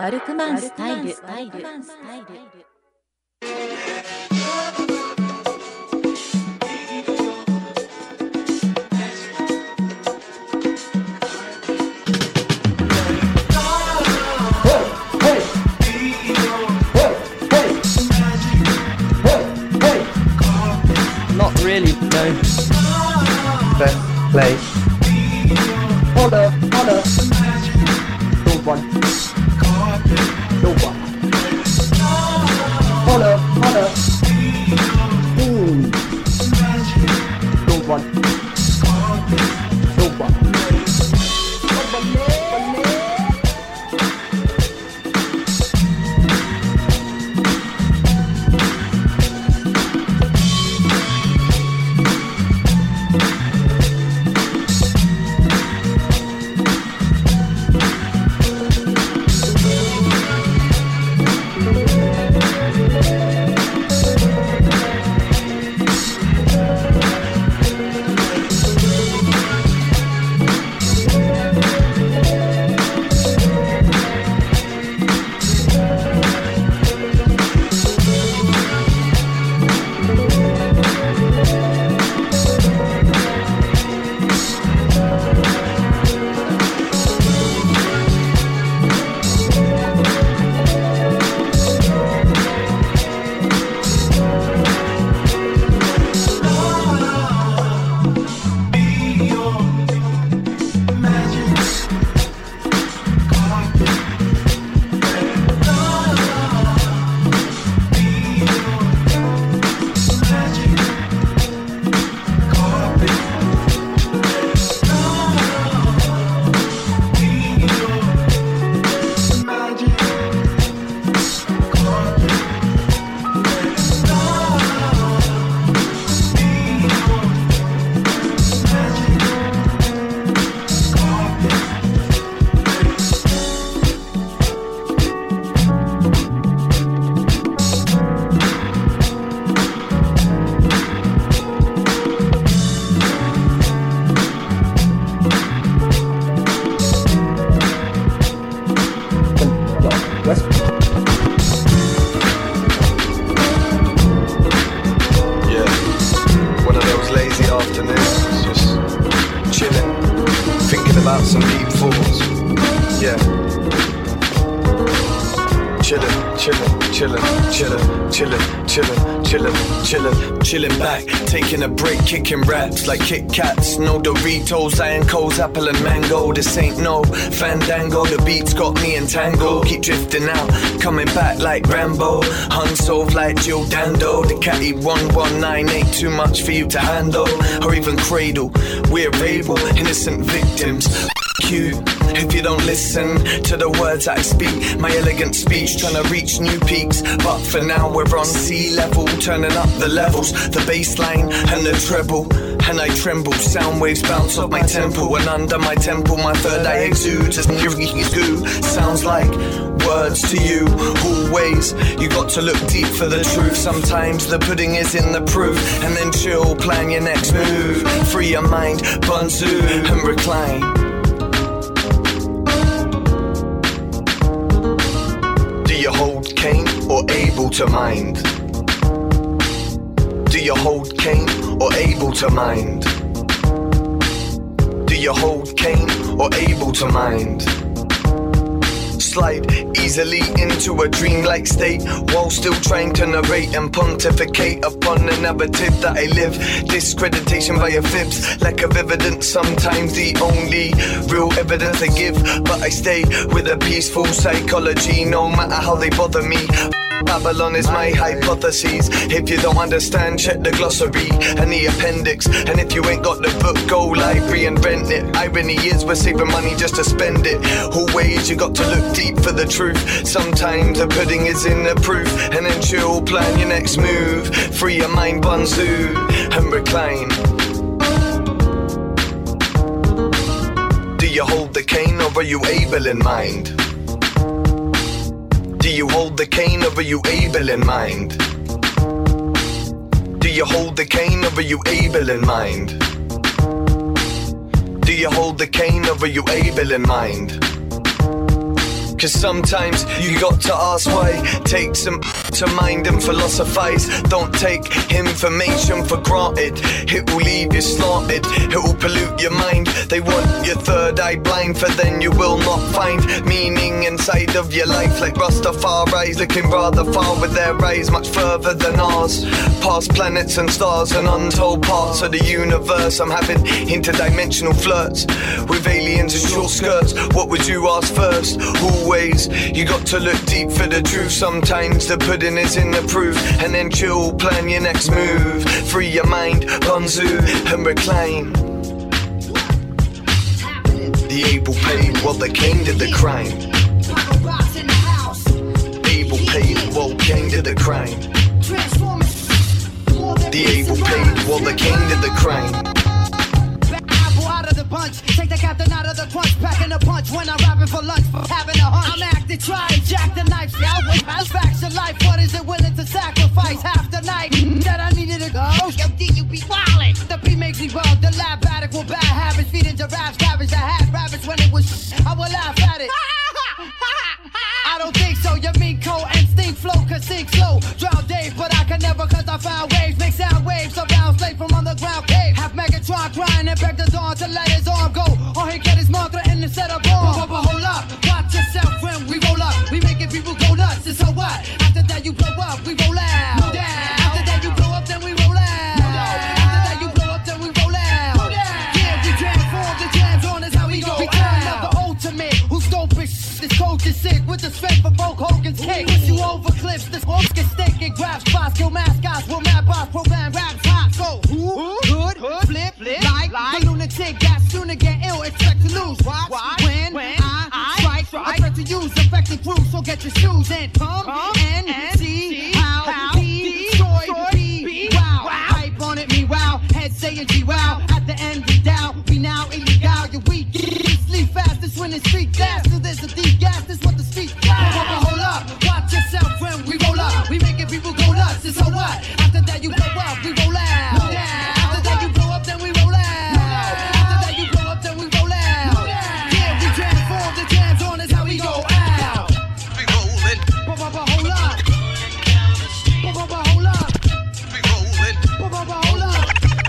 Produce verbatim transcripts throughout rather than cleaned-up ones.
ダルクマンスタイル。 Not really, no. Best place. Order, order. Good one. Good one. Order, order. Ooh. Good one. Good one. Chilling back, taking a break, kicking raps like Kit Kats. No Doritos, Iron Coles, apple and mango. This ain't no fandango, the beats got me entangled. Keep drifting out, coming back like Rambo. Unsolved like Joe Dando. The Caddy one one nine ain't too much for you to handle. Or even cradle, we're able, innocent victims. You, if you don't listen to the words I speak, my elegant speech trying to reach new peaks. But for now we're on sea level, turning up the levels, the bass line and the treble. And I tremble, sound waves bounce off my temple. And under my temple my third eye exudes as goo. Sounds like words to you, always. You got to look deep for the truth. Sometimes the pudding is in the proof. And then chill, plan your next move. Free your mind, bunzu and recline. Do you hold cane or able to mind? Do you hold cane or able to mind? Do you hold cane or able to mind? Slide easily into a dreamlike state while still trying to narrate and pontificate upon the narrative that I live. Discreditation via fibs, lack of evidence, sometimes the only real evidence I give. But I stay with a peaceful psychology no matter how they bother me. Babylon is my hypothesis. If you don't understand, check the glossary and the appendix. And if you ain't got the book, go library and rent it. Irony is we're saving money just to spend it. Always you got to look deep for the truth. Sometimes the pudding is in the proof. And then chill, plan your next move. Free your mind, bunzu and recline. Do you hold the cane or are you able in mind? Do you hold the cane or are you able in mind? Do you hold the cane or are you able in mind? Do you hold the cane or are you able in mind? Cause sometimes you got to ask why. Take some to mind and philosophize. Don't take information for granted. It will leave you slanted, it will pollute your mind. They want your third eye blind, for then you will not find meaning inside of your life. Like Rastafari's looking rather far with their eyes much further than ours. Past planets and stars and untold parts of the universe. I'm having interdimensional flirts with aliens in short skirts. What would you ask first? Always, you got to look deep for the truth. Sometimes the pudding is in the proof. And then chill, plan your next move. Free your mind, bonzu and recline. The able paid while the king did the crime. Able paid while king did the crime. The able paid while the king did the crime. Punch. Take the captain out of the crunch, packing a punch when I'm rapping for lunch, for having a hunch. I'm acting, try and jack the knife, yeah, with my facts of life. What is it willing to sacrifice? Half the night that I needed to go. Yo, D, you be wildin'. The beat makes me bug. The lab addict with bad habits, feeding giraffes, cabbage. I had rabbits when it was. I will laugh at it. I don't think so. You mean cold and steam flow, cause sing slow. Drown Dave, but I can never, cause I found waves. Make sound waves around slave from underground cave. Have Megatron crying and beg the dawn to let his arm go. All he get is mantra in the set of bomb. But, but hold up, watch yourself when we roll up. We making people go nuts, and so what? After that you blow up, we roll out. No down. After that you blow up, then we roll out. No After that you blow up, then we roll out. No yeah, we transform the jams on is how we go. We turn up the ultimate, who's dopest. This coach is sick with the strength for Hulk Hogan's kick. Push you over cliffs, this horse can stick and grab spots. Kill mascots, will mad boss, program raps hot. So who, good, flip, flip, like, like the lunatic got sooner get ill, expect to lose. Watch, Watch when, when I, I strike, strike, I try to use effective proof. So get your shoes and come, come and, and see how, how the destroy be. Wow, wow, hype on it, me wow, head saying G wow. At the end we down, we now illegal. You weak, sleep fast, this when it's street fast. So there's a deep gas, this what the street fast. But hold up, watch yourself when we roll up. We making people go nuts, and so what? After that you blow up, we roll out. No After that you blow up, then we roll out. No After that you blow up, then we roll out. No yeah, we transform the jams on is how we go out. We rollin'. But, but, but hold up. But, but, but hold up. We rollin'. But, but, but hold up.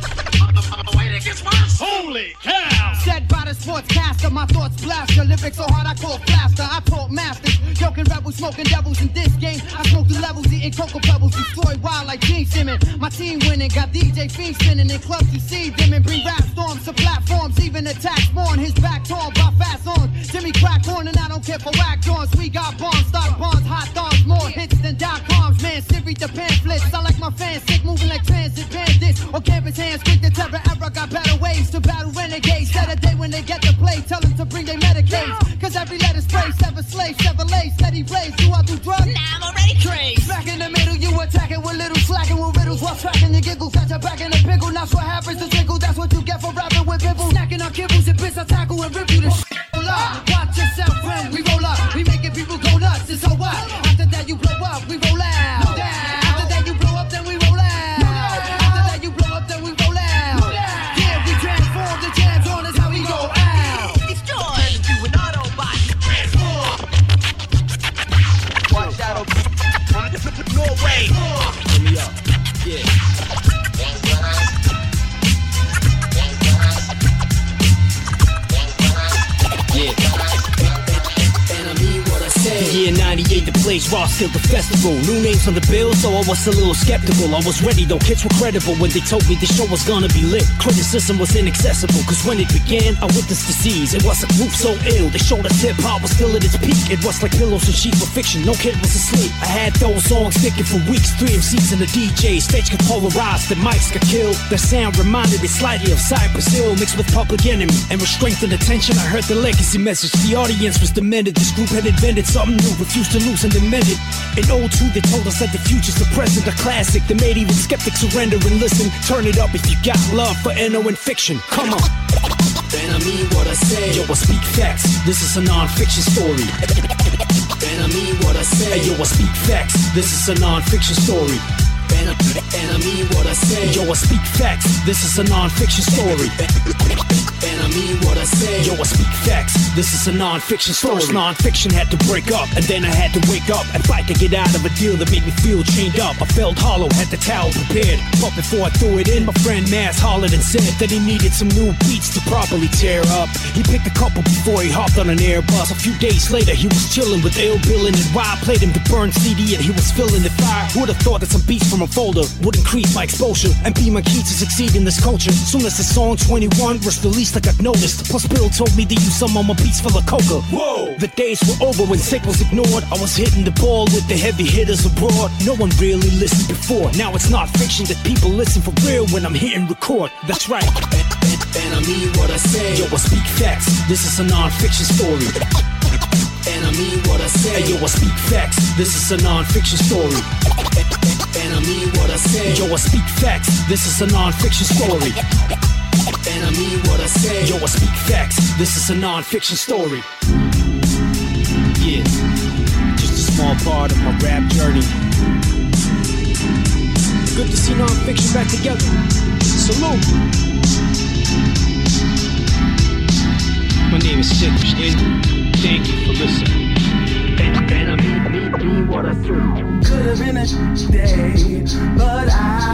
Holy cow! Said by the sportscaster, my thoughts blast. Your lyrics so hard I call blaster. I taught masters, joking rebels, smoking devils in this game. I smoke the levels, eating cocoa pebbles, destroy wild like Gene Simmons. My team winning, got D J Fiend spinning in clubs to see them and bring rap storms to platforms, even attack spawn. His back torn by fast on. Jimmy crack on and I don't care for whack joints. We got bombs, stock bombs, hot dogs, more hits than dot coms. Man, Siri the pamphlets. I like my fans sick, moving like transit bandits. Or campus hands, quick the terror era. Got better ways to battle renegades. Saturday when they get to play, tell them to bring their Medicaid. Cause every letter spray, seven slaves, Chevrolet, steady blaze. Do I do drugs? Now I'm already crazed. Back in the middle, you attacking with little slacking with riddles while tracking your giggles. Got your back in the pickle, that's what happens to tickle. That's what you get for rapping with people. Snacking on kibbles and bits, I tackle and rip you the shit. Roll up, watch yourself when we roll up. We making people go nuts, and so what? After that you blow up, we roll out. No After that you blow up, then we roll out. No After that you blow up, then we roll out. No yeah, we transform the jams on is how we go out. Destroy you an Autobot. Watch out. Norway. Turn me up. Yeah. Year ninety-eight, the place raw still the festival. New names on the bill, so I was a little skeptical. I was ready though, kids were credible when they told me the show was gonna be lit. Criticism was inaccessible, cause when it began, I witnessed disease. It was a group so ill, they showed us hip hop was still at its peak. It was like pillows and sheets for fiction, no kid was asleep. I had those songs sticking for weeks, three M Cs and a D J. Stage got polarized, the mics got killed. The sound reminded me slightly of Cypress Hill, mixed with Public Enemy. And with strength and attention, I heard the legacy message. The audience was demented, this group had invented something new, refused to lose and amended. In oh two, they told us that the future's the present, a classic that made even skeptics surrender and listen. Turn it up if you got love for N O and fiction. Come on. And I mean what I say. Yo, I speak facts. This is a non-fiction story. And I mean what I say. Hey, yo, I speak facts. This is a non-fiction story. And And I, and I mean what I say. Yo, I speak facts, this is a non-fiction story. And I mean what I say. Yo, I speak facts, this is a non-fiction story. First non-fiction had to break up, and then I had to wake up and fight to get out of a deal that made me feel chained up. I felt hollow, had the towel prepared, but before I threw it in, my friend Maz hollered and said that he needed some new beats to properly tear up. He picked a couple before he hopped on an Airbus. A few days later, he was chilling with Ill Billin', and while I played him the burn C D and he was feeling the fire, who'd have thought that some beats from a folder would increase my exposure and be my key to succeed in this culture. Soon as the song twenty-one was released, I got noticed. Plus Bill told me to use some of my beats full of coca. Whoa! The days were over when sick was ignored. I was hitting the ball with the heavy hitters abroad. No one really listened before. Now it's not fiction that people listen for real when I'm hitting record. That's right. And, and, and I mean what I say. Yo, I speak facts. This is a non-fiction story. And I mean what I say. Hey, yo, I speak facts. This is a non-fiction story. And I mean what I say. Yo, I speak facts. This is a non-fiction story. And I mean what I say. Yo, I speak facts. This is a non-fiction story. Yeah, just a small part of my rap journey. Good to see non-fiction back together. Salute. My name is Sid Shin. Thank you for listening. And, and I mean, mean, mean what I say. Could have been a day, but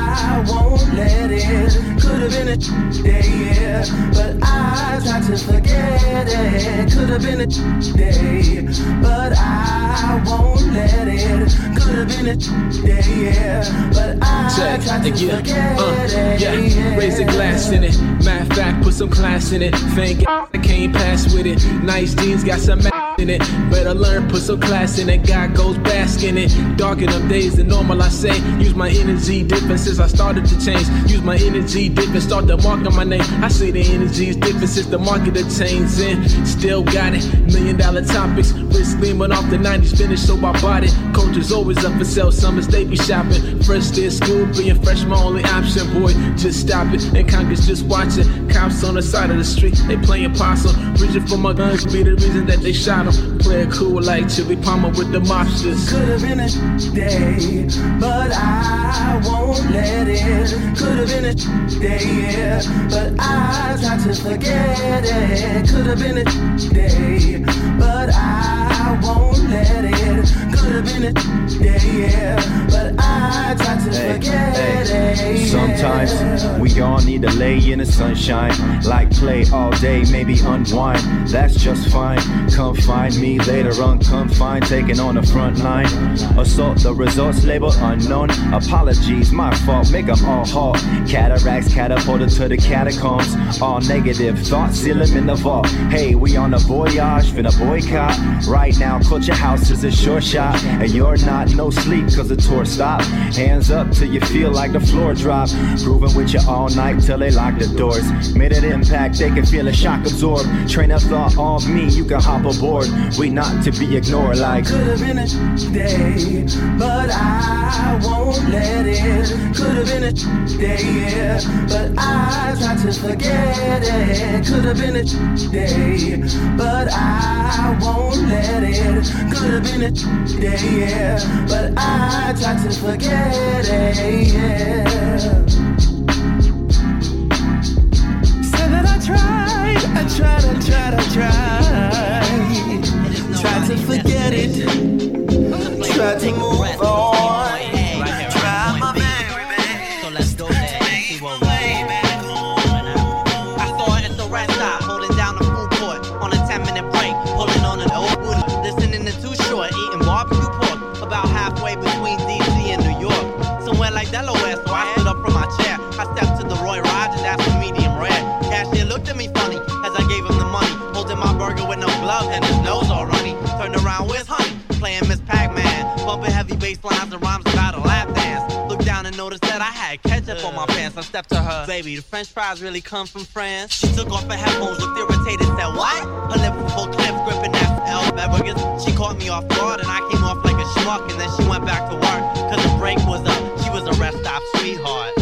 I won't let it. Could have been a day, yeah, but I try to forget it. Could have been a day, but I won't let it. Could have been a day, yeah, but I try to again. forget uh, it. Yeah, yeah. raise a glass in it. Matter of fact, put some class in it. Thank I can't pass with it. Nice jeans, got some ass in it. Better learn, put some class in it. God goes bask in it. Dark in them days than normal, I say. Use my energy different since I started to change. Use my energy different, start to mark on my name. I say the energy is different since the market has changed. And still got it. Million dollar topics. Wrist gleaming off the nineties finish, so I bought it. Culture's always up for sale. Summers they be shopping. First day of school, being fresh my only option. Boy, just stop it. And Congress just watching. Cops on the side of the street, they playing possum. Reaching for my guns be the reason that they shot him. Play it cool like Chili Palmer with the mobsters. Could have been a day, but I won't let it. Could have been a day, yeah, but I try to forget it. Could have been a day, but I won't let it. Could have been a day, yeah, but I try to hey, forget hey. it. Sometimes we all need to lay in the sunshine, like play all day, maybe unwind. That's just fine. Come find me later, unconfined, taking on the front line. Assault the results, label unknown. Apologies, my fault, make them all halt. Cataracts catapulted to the catacombs. All negative thoughts, seal them in the vault. Hey, we on a voyage, finna boycott. Right now, culture house is a short shot. And you're not, no sleep, cause the tour stop. Hands up till you feel like the floor drop. Grooving with you all night till they lock the doors. Made an impact, they can feel a shock absorb. Train of thought on me, you can hop aboard. We not to be ignored like could have been a day, but I won't let it. Could have been a day, yeah, but I try to forget it. Could have been a day, but I won't let it. Could have been a day, yeah, but I try to forget it, yeah. Said that I tried, I tried, I tried, I tried. Tried to forget it. Tried to move on. Try my very best. So let's go there and see what way back on. I saw her at the rest stop, holding down the food court on a ten minute break, pulling on an old booty, listening to Too Short, eating barbecue pork, about halfway between D C and New York, somewhere like Delaware. So I stood up from my chair. I stepped to the Roy Rogers, asked for medium rare. Cashier looked at me funny as I gave him the money, holding my burger with no glove and his nose all runny. Turned around, where's honey? Playing Miss Pac-Man, bumping heavy bass lines and rhymes about a lap dance. Looked down and noticed that I had ketchup on my pants. I stepped to her, baby, the French fries really come from France. She took off her headphones, looked irritated, said what? Her lips were full clip, gripping that L beverages. She caught me off guard and I came off like a schmuck. And then she went back to work, cause the break was up. She was a rest stop sweetheart.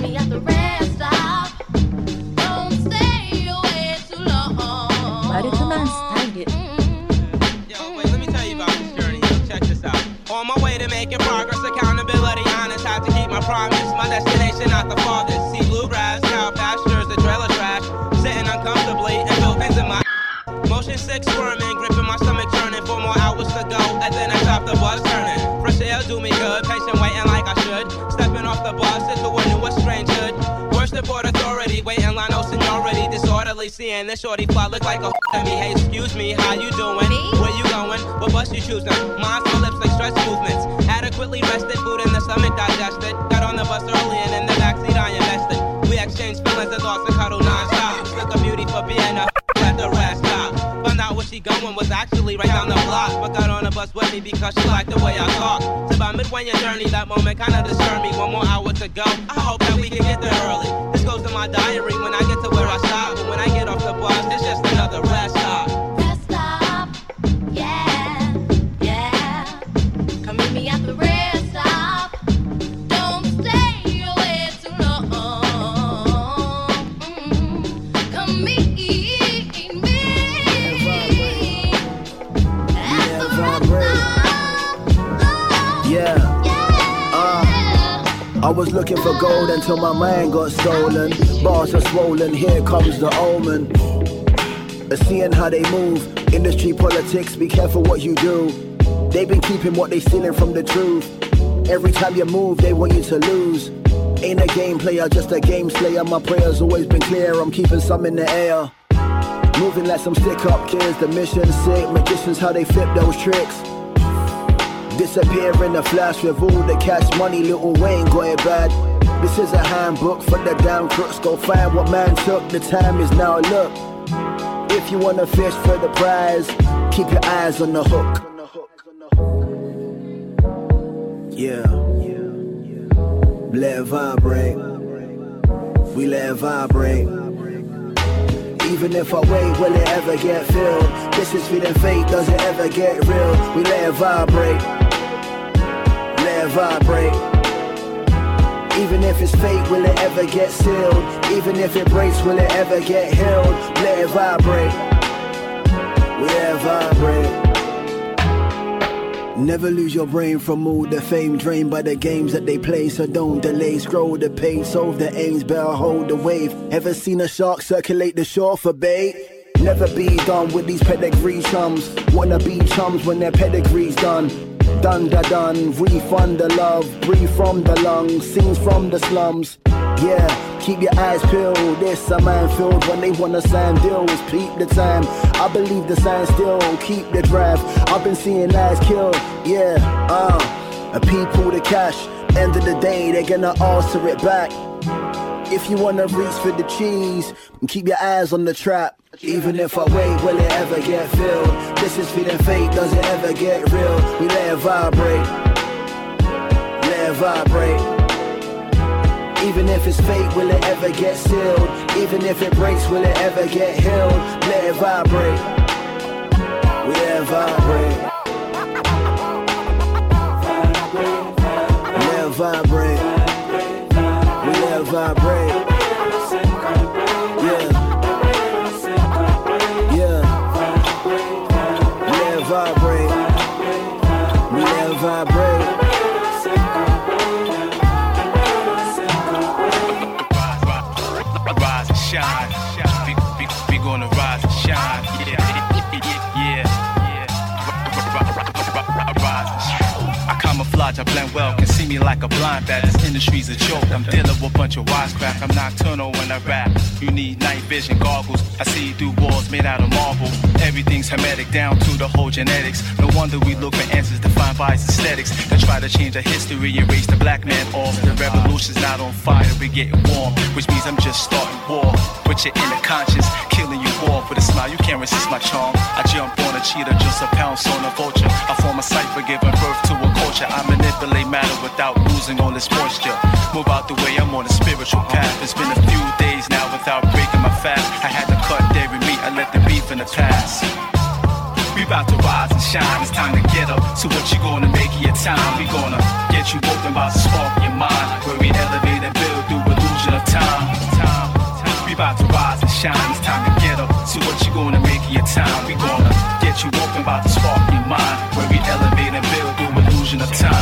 말이 좀 making progress, accountability, honest, have to keep my promise. My destination, not the farthest. See bluegrass, cow pastures, the trailer trash. Sitting uncomfortably and feel pins in my motion sick, squirming, gripping my stomach, turning. Four more hours to go, and then I stop the bus turning. Fresh air do me good, patient waiting like I should. Stepping off the bus into a new strange hood. Worst of port authority, waiting line, no seniority. Disorderly, seeing this shorty fly look like a at me. Hey, excuse me, how you doing? Me? Where you going? What bus you choosing? Mine's my lips like stress movements. Adequately rested, food in the stomach digested. Got on the bus early and in the backseat I invested. We exchanged feelings and lost and cuddle non-stop. Took a beauty for being a at the rest stop. Found out where she going was actually right down the block. But got on the bus with me because she liked the way I talk. So by midway in your journey, that moment kinda disturbed me. One more hour to go. I hope that we can get there early. This goes in my diary when I get to where I stop. But when I get off the bus, it's just another rest stop. Rest stop, yeah, yeah. Come meet me at the rest stop. Don't stay away too long. Mm-hmm. Come meet me at the rest stop. Yeah. I was looking for gold until my mind got stolen. Bars are swollen, here comes the omen. Seeing how they move, industry politics, be careful what you do. They've been keeping what they stealing from the truth. Every time you move, they want you to lose. Ain't a game player, just a game slayer. My prayers always been clear, I'm keeping some in the air. Moving like some stick-up kids, the mission's sick. Magicians, how they flip those tricks. Disappear in a flash with all the cash money, Lil Wayne got it bad. This is a handbook for the damn crooks. Go find what man took, the time is now. Look, if you wanna fish for the prize, keep your eyes on the hook. Yeah, let it vibrate. We let it vibrate. Even if I wait, will it ever get filled? This is feeling fake, does it ever get real? We let it vibrate. Let it vibrate. Even if it's fake, will it ever get sealed? Even if it breaks, will it ever get healed? Let it vibrate. We let it vibrate. Never lose your brain from all the fame drained by the games that they play, so don't delay. Scroll the page, solve the aims, better hold the wave. Ever seen a shark circulate the shore for bait? Never be done with these pedigree chums. Wanna be chums when their pedigree's done. Done da done, refund the love, breathe from the lungs, scenes from the slums. Yeah, keep your eyes peeled, this a minefield when they wanna sign deals, peep the time. I believe the sign still, keep the drive. I've been seeing lives kill, yeah, uh, a people the cash. End of the day, they're gonna answer it back. If you wanna reach for the cheese, keep your eyes on the trap. Even if I wait, will it ever get filled? This is feeling fake, does it ever get real? We let it vibrate. Let it vibrate. Even if it's fake, will it ever get sealed? Even if it breaks, will it ever get healed? Let it vibrate. We let it vibrate. Let it vibrate. We let it vibrate. Yeah. Yeah. Let it vibrate. We let it vibrate. Rise and shine. We, we, we gonna rise and shine. Yeah, yeah, yeah. Rise and shine. I camouflage, I blend well. Can see me like a blind bat. This industry's a joke. I'm dealing with a bunch of wisecrack. I'm nocturnal when I rap. You need night vision goggles. I see through walls made out of marble. Everything's hermetic down to the whole genetics. No wonder we look for answers defined by its aesthetics. They try to change our history, erase the black man off. The revolution's not on fire, we're getting warm. Which means I'm just starting war with your inner conscience, killing you all with a smile. You can't resist my charm. I jump on a cheetah, just a pounce on a vulture. I form a cipher, giving birth to a culture. I manipulate matter without losing all this moisture. Move out the way, I'm on a spiritual path. It's been a few days now without breaking my fast. I had to cut dairy meat, I let the beef in the past. We about to rise and shine, it's time to get up. So what you gonna make of your time? We gonna get you open, about to spark your mind. Where we elevate and build through illusion of time. time, time. We about to rise and shine, it's time to get up. So what you gonna make of your time? We gonna get you open, about to spark your mind. Where we elevate and build through illusion of time.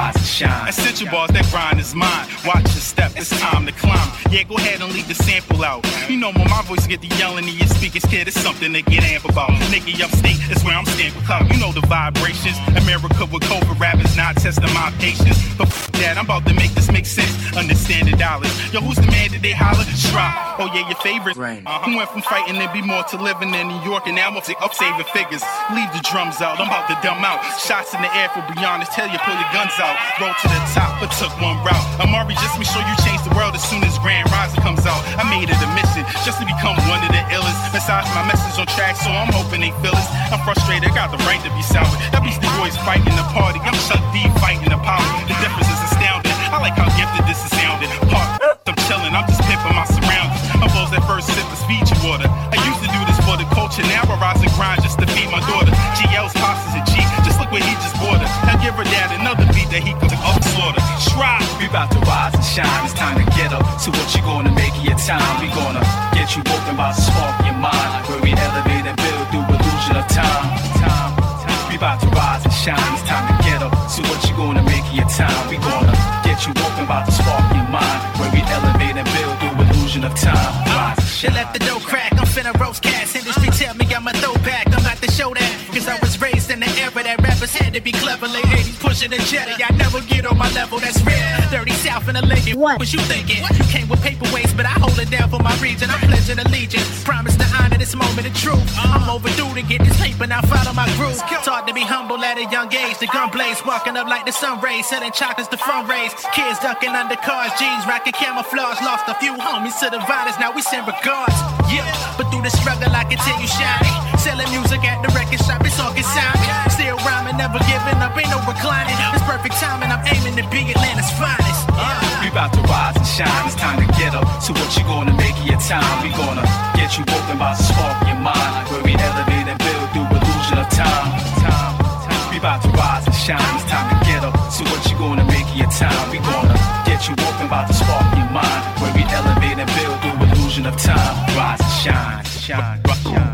rise and shine. Essential bars, that grind is mine. Watch your step, it's time to climb. Yeah, go ahead and leave the sample out. You know when my voice get the yelling in your speakers, kid, it's something to get amp about. Nigga upstate is where I'm staying with clout. You know the vibrations. America with covert rappers not testing my patience. But f that, I'm about to make this make sense. Understand the dollars. Yo, who's the man that they holler? Strap. Oh yeah, your favorite. Uh-huh. Who went from fighting to be more to living in New York, and now I'm up saving figures. Leave the drums out, I'm about to dumb out. Shots in the air for Brianna, tell you pull your guns out. Roll to the top, but took one route. Amari, just make sure you change the world as soon as Grand Rising comes out. I made it a mission just to become one of the illest. Besides my message on track, so I'm hoping they feel it. I'm frustrated, got the right to be sour. That Beastie Boys fighting the party, I'm Chuck D fighting the power. The difference is astounding. I like how gifted this is sounding. Park, I'm chilling, I'm just pimping my surroundings. I'm those that first sip is Fiji water. I used to do this for the culture, now I rise and grind just to feed my daughter. G L's posses and G, just look what he just bought her. Now give her dad another beat that he could up slaughter. Try. We about to rise and shine, it's time to get up. So what you gonna make of your time? We gonna get you woken by the spark in your mind. Where we elevate and build through illusion of time. Time. We about to rise and shine, it's time to get up. So what you gonna make of your time? We gonna get you woken by the spark in your mind. Where we elevate and build through illusion of time. Rise and shine. Let the dough crack, I'm finna roast cats. Industry tell me I'm a throwback, I'm about to show that. Cause I was raised in the era that rappers had to be clever. Late eighties pushing the jetty, I never get on my level, that's real. Dirty South in the Lincoln, what was you thinking? You came with paperweights, but I hold it down for my region. I'm pledging allegiance, promise to honor this moment of truth. I'm overdue to get this paper, now follow my groove. Taught to be humble at a young age, the gun blaze, walking up like the sun rays, selling chocolates to fundraise. Kids ducking under cars, jeans, rocking camouflage. Lost a few homies to the violence, now we send regards. Yeah, but through the struggle I continue shining. Selling music at the record shop, it's all consignment. Still rhyming, never giving up, ain't no reclining. It's perfect timing, I'm aiming to be Atlanta's finest. Yeah. We about to rise and shine, it's time to get up. So what you gonna make of your time? We gonna get you woken by the spark in your mind. Where we elevate and build through illusion of time. Time. We about to rise and shine, it's time to get up. So what you gonna make of your time? We gonna get you woken by the spark in your mind. Where we elevate and build through illusion of time. Rise and shine, shine, shine.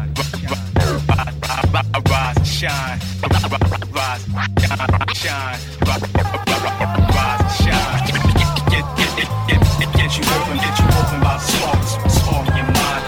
Rise and shine, rise, shine, shine, rise and shine. Get, get, get, get, get you open, get you open by the spark, spark in your mind.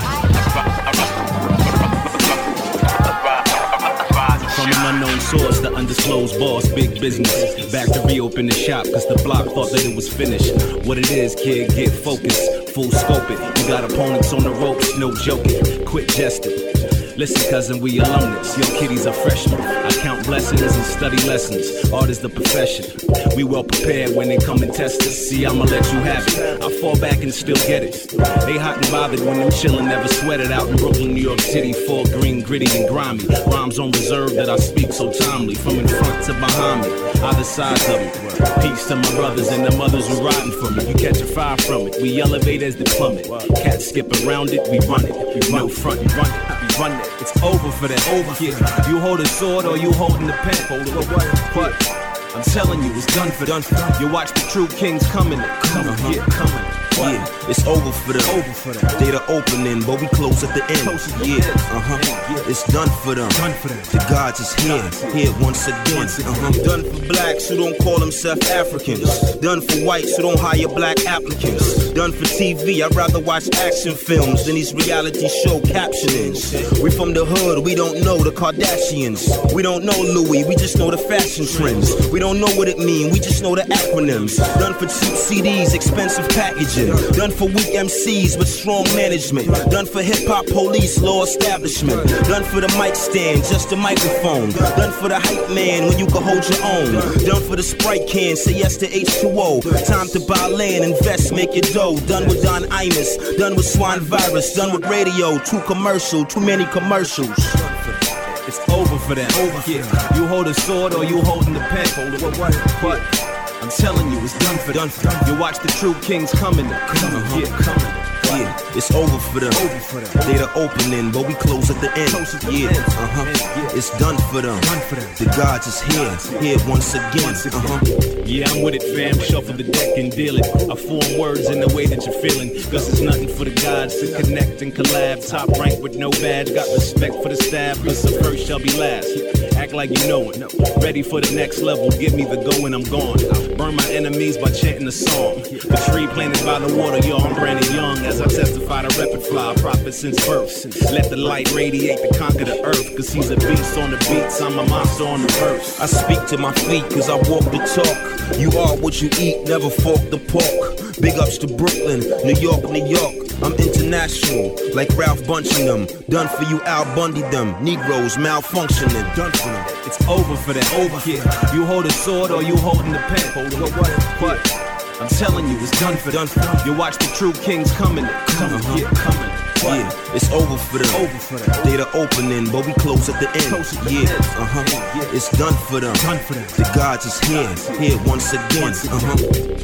From an unknown source, the undisclosed boss, big business. Back to reopen the shop, cause the block thought that it was finished. What it is, kid, get focused, full scope it. You got opponents on the ropes, no joking, quit jesting. Listen, cousin, we alumnus. Your kiddies are freshmen. I count blessings and study lessons. Art is the profession. We well prepared when they come and test us. See, I'ma let you have it. I fall back and still get it. They hot and bothered when I'm chillin', never sweated out in Brooklyn, New York City. Full green, gritty, and grimy. Rhymes on reserve that I speak so timely. From in front to behind me, either sides of me. Peace to my brothers and the mothers who riding for me. You catch a fire from it. We elevate as they plummet. Cats skip around it, we run it. We no front, we run it. Run it. It's over for that. Over for yeah. You hold a sword or you holding the pen. Hold it. What? What? I'm telling you, it's done for done for. You watch the true kings coming. Coming. Uh-huh. Yeah, coming. What? Yeah, it's over for them. Over for them. They the opening, but we close at the end. Yeah, uh huh. Yeah. It's done for them. Done for them. The gods is here, here once again. Uh huh. Done for blacks who don't call themselves Africans. Done for whites who don't hire black applicants. Done for T V. I'd rather watch action films than these reality show captionings. We from the hood. We don't know the Kardashians. We don't know Louis. We just know the fashion trends. We don't know what it mean. We just know the acronyms. Done for cheap C Ds, expensive packaging. Done for weak M Cs with strong management. Done for hip-hop police, law establishment. Done for the mic stand, just a microphone. Done for the hype man when you can hold your own. Done for the Sprite can, say yes to H two O. Time to buy land, invest, make it dough. Done with Don Imus, done with swine virus. Done with radio, too commercial, too many commercials. It's over for that. Over for yeah. You hold a sword or you holding the pen. Hold it. What? What? I'm telling you, it's done for done for. You watch the true kings coming. Coming. Yeah, coming. Yeah, it's over for them. They the opening, but we close at the end. Yeah, uh-huh. It's done for them. The gods is here, here once again. Uh-huh. Yeah, I'm with it, fam. Shuffle the deck and deal it. I form words in the way that you're feeling. Cause it's nothing for the gods to connect and collab. Top rank with no badge. Got respect for the staff. Cause the first shall be last. Act like you know it. Ready for the next level. Give me the go and I'm gone. Burn my enemies by chanting the song. The tree planted by the water, yo, I'm Brandon Young. As I testify to rapid fly, prophet since birth. Let the light radiate to conquer the earth. Cause he's a beast on the beats, I'm a monster on the verse. I speak to my feet cause I walk the talk. You are what you eat, never fork the pork. Big ups to Brooklyn, New York, New York. I'm international, like Ralph Bunching them. Done for you, Al Bundy them. Negroes malfunctioning, done for them. It's over for that over kid. You hold a sword or you holding the pen. Holding what? What? What? I'm telling you, it's done for them. You watch the true kings coming, coming, uh-huh. Yeah, coming. Yeah, it's over for them. Over for them. They the opening, but we close at the end. At the yeah, end. Uh-huh. Yeah. It's done for them. Done for them. The gods is here, here once again. Once again. Uh-huh.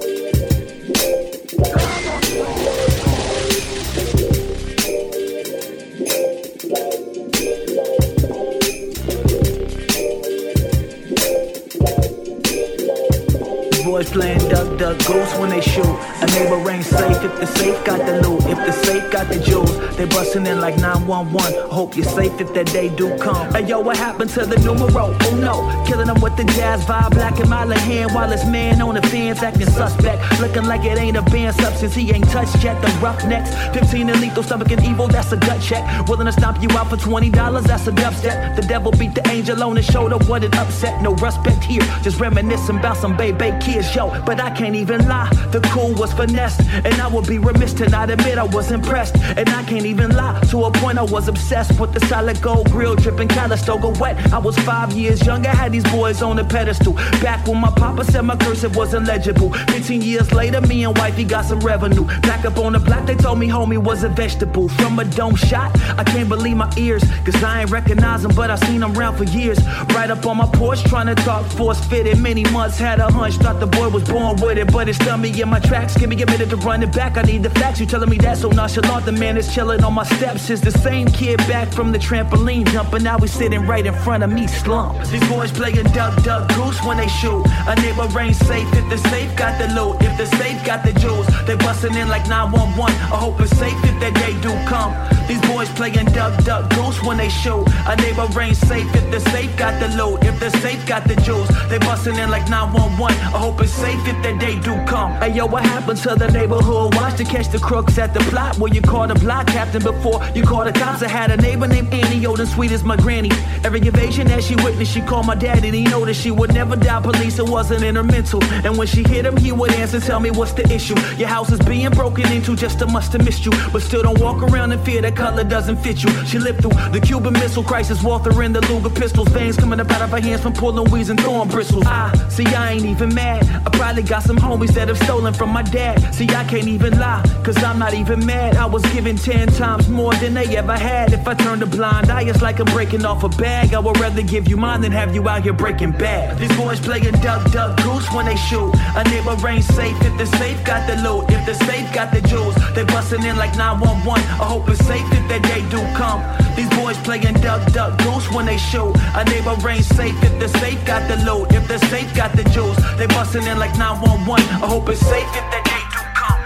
Boys playing duck, duck, goose when they shoot. A neighbor ain't safe if the safe got the loot. If the safe got the jewels, they bustin' in like nine one one. Hope you're safe if that day do come. Hey yo, what happened to the numero? Oh no, killing them with the jazz vibe, black and mile hand. While this man on the fence acting suspect, looking like it ain't a banned substance. He ain't touched yet. The roughnecks, fifteen in lethal, stomach and evil. That's a gut check. Willing to stomp you out for twenty dollars. That's a dubstep. The devil beat the angel on his shoulder. What an upset. No respect here. Just reminiscing about some baby kids. Yo, but I can't even lie. The cool was finessed, and I would be remiss to not admit I was impressed. And I can't even lie. To a point I was obsessed with the solid gold grill dripping Calistoga wet. I was five years younger, had these boys on the pedestal. Back when my papa said my cursive wasn't legible. Fifteen years later, me and wifey got some revenue. Back up on the block, they told me homie was a vegetable. From a dome shot, I can't believe my ears. Cause I ain't recognize him, but I seen him around for years. Right up on my porch, trying to talk force fitted. Many months had a hunch, thought the boy was born with it. But it's done me in my tracks, give me a minute to run it back. I need the facts, you telling me that so nonchalant. The man is chilling on my steps. Is the same kid back from the trampoline jumping. Now he's sitting right in front of me slumped. These boys playing duck, duck, goose when they shoot. A neighbor ain't safe if the safe got the loot. If the safe got the jewels, they bustin' in like nine one one. I hope it's safe if that day do come. These boys playing duck, duck, goose when they shoot. A neighbor ain't safe if the safe got the loot. If the safe got the jewels, they bustin' in like nine one one. I hope it's safe if that day do come. Hey yo, what happened to the neighborhood watch to catch the crooks at the plot? Where you called a block captain before you called the cops? I had a neighbor named Annie, oh, the sweet as my granny. Every evasion that she witnessed, she called my daddy. And he noticed she would never die police, it wasn't in her mental. And when she hit him, he would answer, tell me what's the issue. Your house is being broken into, just a must have missed you. But still don't walk around in fear that color doesn't fit you. She lived through the Cuban Missile Crisis, Walther in the Luger pistols, veins coming up out of her hands from pulling weeds and thorn bristles. Ah, see, I ain't even mad. I probably got some homies that have stolen from my dad. See, I can't even lie, cause I'm not even mad. I was given ten times more than they ever had. If I turned a blind eye, it's like I'm breaking off a bag. I would rather give you mine than have you out here breaking bad. These boys playing duck, duck, goose when they shoot. A neighbor ain't safe if the safe got the loot. If the safe got the jewels, they bustin' in like nine one one. I hope it's safe if that day do come. These boys playing duck, duck, goose when they shoot. A neighbor ain't safe if the safe got the loot. If the safe got the jewels, they bustin' in like nine one one. I hope it's safe if that day do come.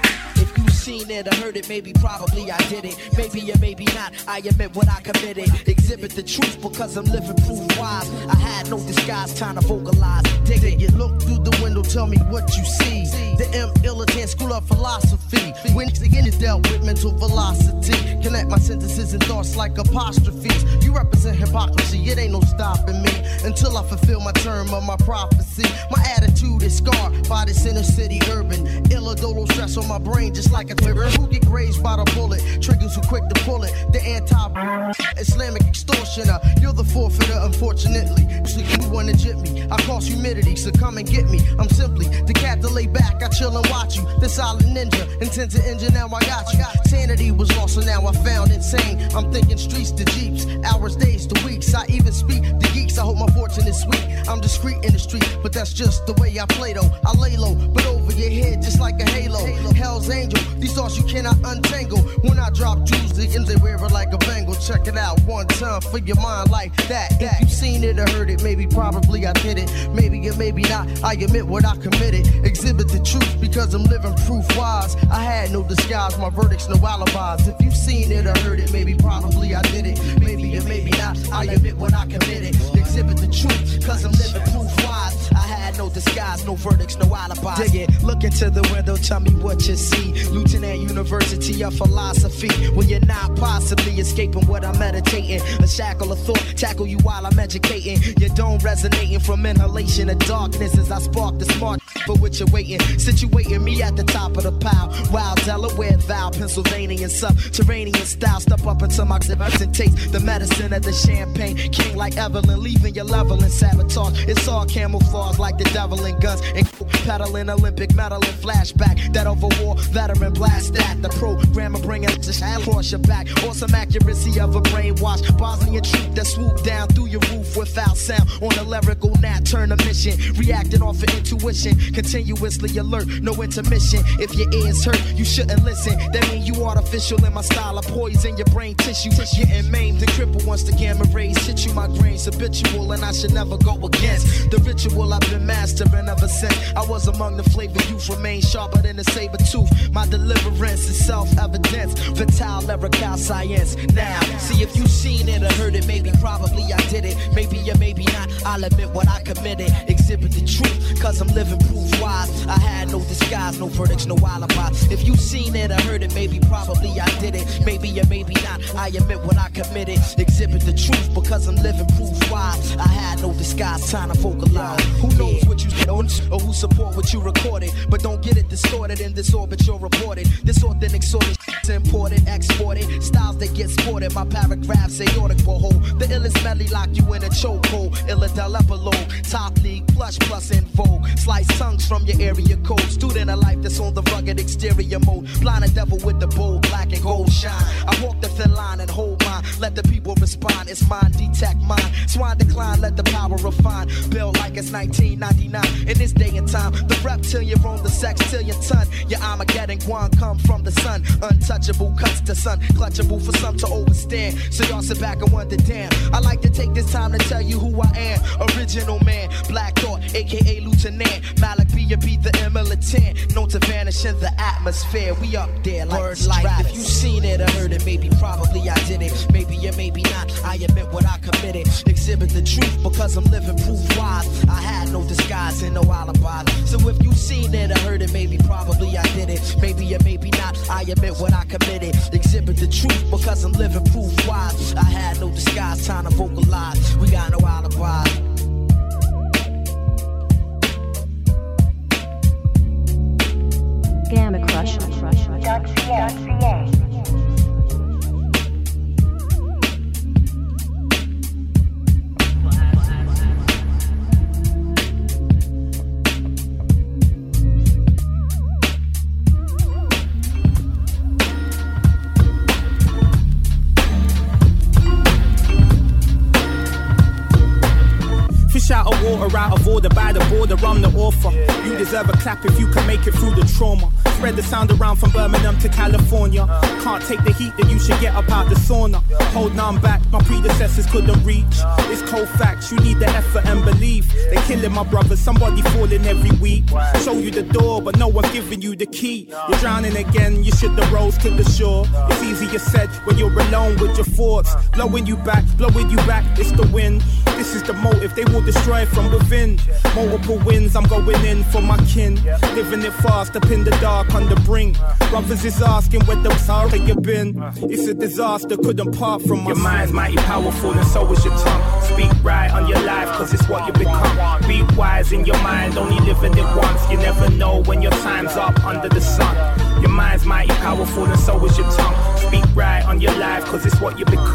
If you seen it or heard it, maybe probably I did it. Maybe or maybe not, I admit what I committed. Exhibit the truth because I'm living proof wise. I had no disguise, time to vocalize. Dig it, you look through the window, tell me what you see. The M militant school of philosophy. When again is dealt with mental velocity. Connect my sentences and thoughts like apostrophes. You represent hypocrisy, it ain't no stopping me. Until I fulfill my term of my prophecy. My attitude is scarred by this inner city urban. Illidolo stress on my brain just like a trigger. Who get grazed by the bullet? Triggers who quick to pull it. The anti-Islamic extortioner. You're the forfeiter, unfortunately. So you wanna jip me. I cause humidity, so come and get me. I'm simply the cat to lay back. I chill and watch you. The silent ninja, intend to injure. Now I got you. Sanity was lost, so now I found insane. I'm thinking streets to jeeps, hours, days to weeks. I even speak to geeks. I hope my fortune is sweet. I'm discreet in the street, but that's just the way I play though. I lay low, but over your head just like a halo. Hell's angel, these thoughts you cannot untangle. When I drop jewels, the ends they wear it like a bangle. Check it out one time for your mind like that. If you seen it or heard it, maybe probably I did it. Maybe or maybe not. I admit what I committed. Exhibit the truth because I'm living proof wise. I had no disguise, my verdict's no alibis. If you seen it or heard it, maybe probably I did it. Maybe or maybe not. I admit what I committed. Exhibit the truth cause I'm living proof wise. I had no disguise, no verdicts, no alibis. Dig it, look into the window, tell me what you see. Lieutenant University of Philosophy. When you're not possibly escaping what I'm meditating. A shackle of thought, tackle you while I'm educating. Your dome resonating from inhalation of darkness as I spark the smart for which you're waiting. Situating me at the top of the pile. Wild Delaware, Val, Pennsylvania, subterranean style. Step up into my zips and taste the medicine of the champagne. King like Evelyn, leaving your level in sabotage. It's all camouflage like the devil in guns. And peddling Olympic medal and flashback. That overwar veteran blast that. The programmer bringing us across your back. Awesome accuracy of a brainwash. Bosnian truth that swoop down through your roof without sound. On a lyrical nat, turn a mission. Reacting off of intuition. Continuously alert, no intermission. If your ears hurt, you shouldn't listen. That mean you artificial in my style of poison your brain tissue. Getting maimed and crippled once the gamma rays hit you. My grain's habitual and I should never go against the ritual I've been mastering ever since I was among the flavor youth. Remain sharper than a saber tooth. My deliverance is self-evidence. Vital lyrical science. Now, see if you seen it or heard it, maybe probably I did it. Maybe or maybe not, I'll admit what I committed. Exhibit the truth, cause I'm living proof wise. I had no disguise, no verdicts, no alibi. If you seen it or heard it, maybe probably I did it. Maybe or maybe not, I admit what I committed. Exhibit the truth, because I'm living proof wise. I had no disguise, time to vocalize. Who knows what you don't, or who support what you recorded, but don't get it distorted in this orbit you're reported. This authentic sort of shit's imported, exported. Styles that get sported, my paragraphs aortic will hold. The illest melody lock you in a chokehold. Illadel epilogue, top league, plush plus in vogue. Slice tongues from your area code. Student of life that's on the rugged exterior mode. Blind a devil with the bold black and gold shine. I walk the thin line and hold mine. Let the people respond. It's mine, detect mine. Swine decline, let the power refine. Build like it's nineteen ninety-nine. In this day and time, the reptilian roam the sextillion ton. Your Armageddon Guan come from the sun. Untouchable cuts to sun. Clutchable for some to overstand. So y'all sit back and wonder, damn. I like to take this time to tell you who I am. Original man, Black Thought, aka Lieutenant Malik B and B, the militant. Known to vanish in the atmosphere. We up there like Word life. If you seen it or heard it, maybe probably I did it. Maybe or maybe not, I admit what I committed. Exhibit the truth, because I'm living proof wise. I had no disguise and no alibi. So if you seen it or heard it, maybe probably I did it. Maybe or maybe not, I admit what I committed. Exhibit the truth, because I'm living proof wise. I had no disguise, time to vocalize. We got no alibi. Gamma Crush. Fish out of water, out of order, by the border, I'm the author. You deserve a clap if you can make it through the trauma. Spread the sound around from Birmingham to California. Can't take the heat, then you should get up out the sauna. Hold none back, my predecessors couldn't reach. It's cold facts, you need the effort and belief. They're killing my brothers, somebody falling every week. Show you the door, but no one giving you the key. You're drowning again, you should have rose to the shore. It's easier said when you're alone with your thoughts. Blowing you back, blowing you back, it's the wind. This is the motive, they will destroy from within. Multiple wins, I'm going in for my kin. Living it fast, up in the dark, on the brink. Brothers is asking where the where you been. It's a disaster, couldn't part from my Your mind's mighty powerful and so is your tongue. Speak right on your life, cause it's what you become. Be wise in your mind, only living it once. You never know when your time's up under the sun. Your mind's mighty powerful and so is your tongue. Speak right on your life, cause it's what you become.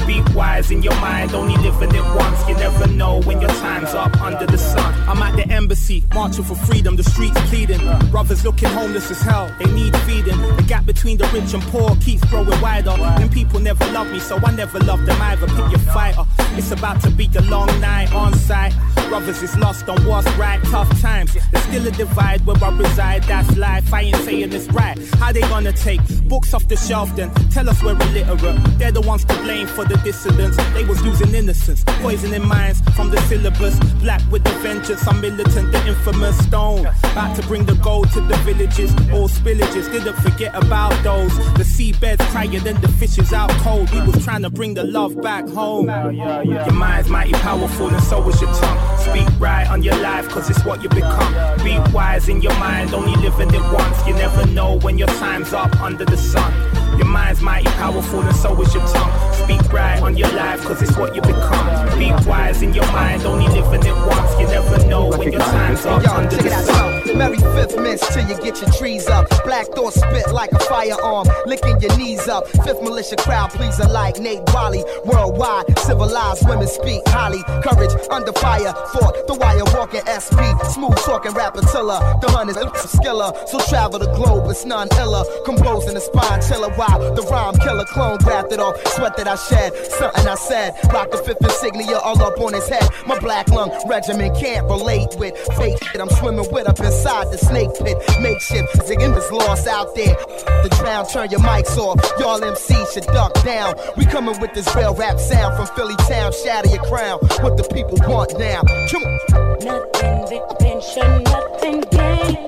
Be wise in your mind, only living it once. You never know when your time's up under the sun. I'm at the embassy, marching for freedom, the streets pleading. Brothers looking homeless as hell, they need feeding. The gap between the rich and poor keeps growing wider. And people never love me, so I never love them either. Pick your fighter, it's about to be the long night on site. Brothers is lost on what's right, tough times. There's still a divide where I reside, that's life. I ain't saying it's right. How they gonna take books off the shelf then? Tell us we're illiterate. They're the ones to blame for the dissidents. They was losing innocence, poisoning minds from the syllabus. Black with the vengeance, I'm militant, the infamous stone. About to bring the gold to the villages, all spillages. Didn't forget about those. The seabeds higher than the fishes out cold. We was trying to bring the love back home. Your mind's mighty powerful and so is your tongue. Speak right on your life, cause it's what you become. Be wise in your mind, only living it once. You never know when your time's up under the sun. Your mind's mighty powerful and so is your tongue. Speak right on your life, cause it's what you become. Be wise in your mind, only living it once. You never know when your time's up under the sun. Merry fifth mints till you get your trees up. Black thoughts spit like a firearm, licking your knees up. Fifth militia crowd pleaser like Nate Wally. Worldwide, civilized women speak highly. Courage under fire, fought the wire walking S P. Smooth talking rapper tiller, the hunters skiller. So travel the globe, it's none iller. Composing the spine chiller while the rhyme killer clone grafted off. Sweat that I shed, something I said. Rock the fifth insignia all up on his head. My black lung regimen can't relate with fake shit. I'm swimming with up inside the snake pit. Makeshift, zigging is lost out there. The drown, turn your mics off. Y'all M Cs should duck down. We coming with this real rap sound from Philly town. Shatter your crown. What the people want now. Come on. Nothing venture, nothing gain.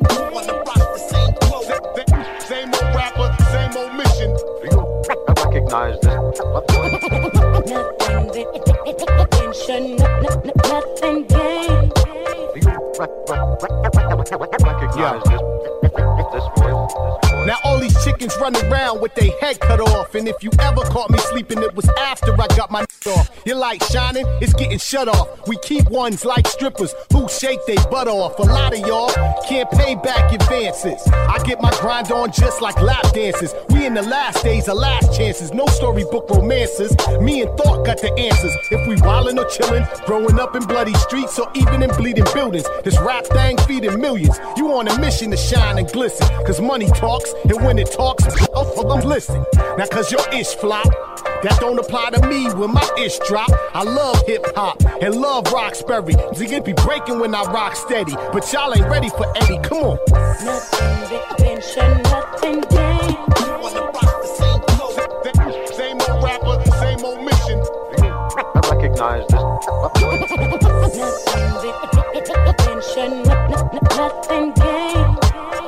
Same old rapper, same old mission. I recognize this. Nothing venture, nothing gain. Recognize this. This voice. Now all these chickens run around with their head cut off. And if you ever caught me sleeping, it was after I got my off. Your light shining, it's getting shut off. We keep ones like strippers who shake their butt off. A lot of y'all can't pay back advances. I get my grind on just like lap dances. We in the last days of last chances. No storybook romances. Me and Thought got the answers. If we wildin' or chillin', growing up in bloody streets or even in bleeding buildings, this rap thing feeding millions. You on a mission to shine and glisten. Cause money talks, and when it talks, I'm listen. Now cause your ish flop, that don't apply to me when my ish drop. I love hip hop and love Roxbury. Ziggy be breaking when I rock steady, but y'all ain't ready for Eddie. Come on. Nothing venture, nothing gain. Same old rapper, same old mission. I recognize this. Nothing venture, nothing gain.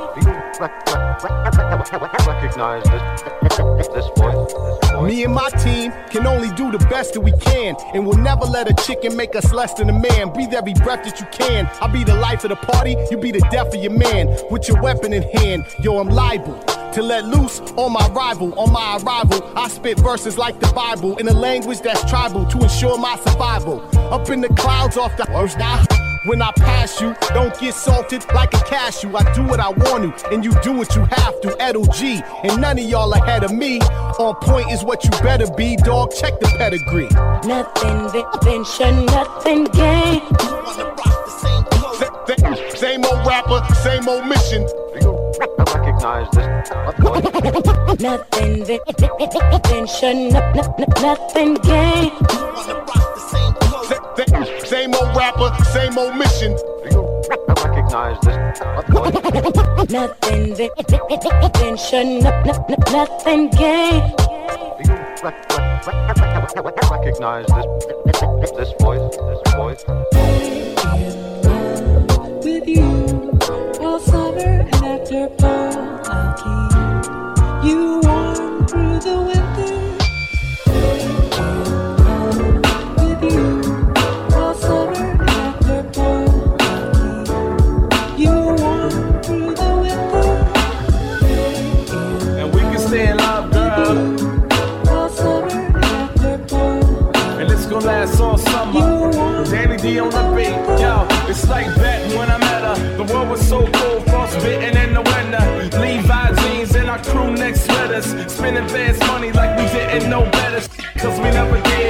Recognize this, this voice. Me and my team can only do the best that we can, and we'll never let a chicken make us less than a man. Breathe every breath that you can. I'll be the life of the party, you be the death of your man. With your weapon in hand, yo, I'm liable to let loose on my rival. On my arrival, I spit verses like the Bible in a language that's tribal to ensure my survival. Up in the clouds off the earth now. When I pass you, don't get salted like a cashew. I do what I want to, and you do what you have to. Edo G, and none of y'all ahead of me. On point is what you better be, dog. Check the pedigree. Nothing venture, nothing gain. Same old rapper, same old mission. I recognize this. Nothing venture, nothing gain. Same old rapper, same old mission. I recognize this. Nothing venture, nothing gain. Recognize this. This voice. This voice. With you all summer and after party, you warm through the winter. With you all summer and after party, you warm through the winter. And we can stay in love, girl. All summer and after party, And it's gonna last all summer. Danny D on the beat, yo. It's like back when I met her. The world was so cold, frostbitten in the winter. Levi jeans and our crew neck sweaters. Spending fast money like we didn't know better. Cause we never gave